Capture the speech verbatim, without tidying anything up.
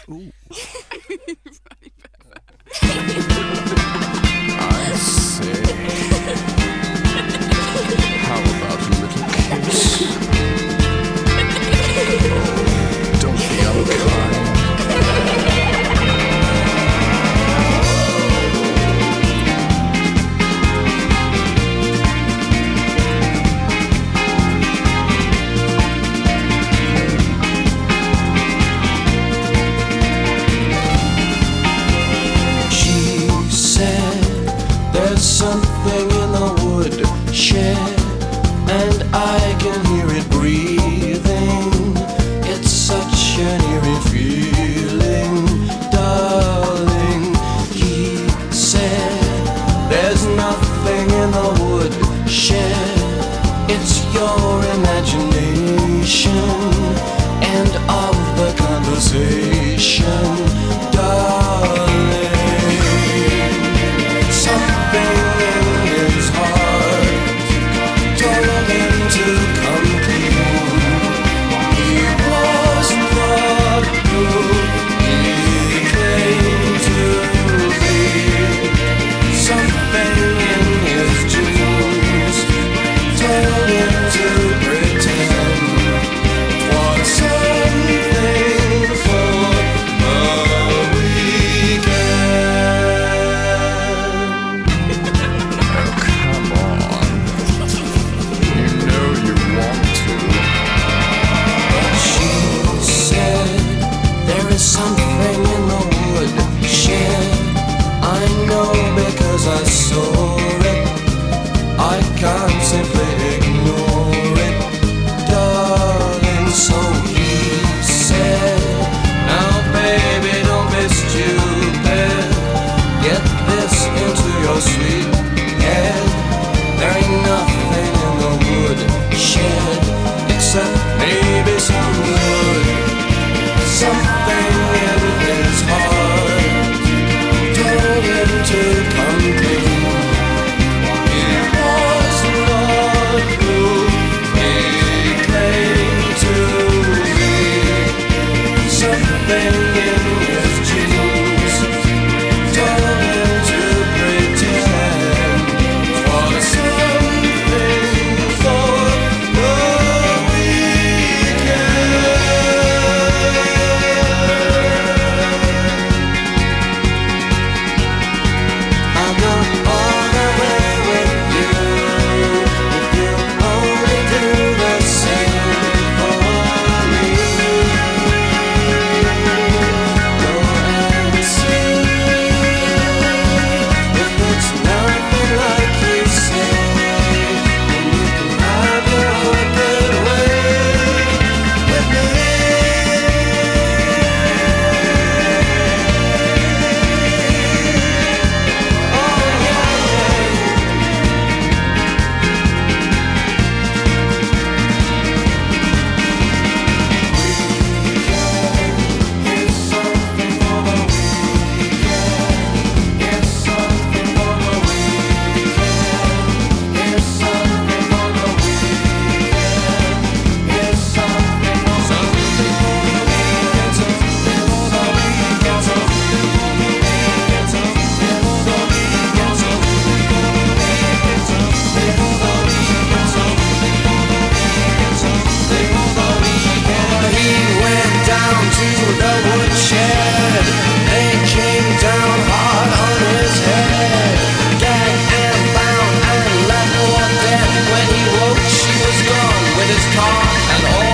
Ooh. I say, how about a little kiss? Oh, don't be unkind. There's something in the woodshed, and I can hear it breathing. It's such an eerie feeling, darling. He said, there's nothing in the woodshed. It's your imagination and of the conversation, darling. Something in his heart told him to come clean. He was not who he claimed to be. Something in his genes told him to pretend 'twas something for a weekend. There's something in the woodshed. I know because I saw it. I can't simply ignore it, darling. So he said, now baby, don't be stupid. Get this into your sweet head. There ain't nothing in the woodshed except maybe some wood. Something in his heart told him to come clean. He was not who he claimed to be. Something in his genes told him to pretend 'twas something for the weekend. With his car and all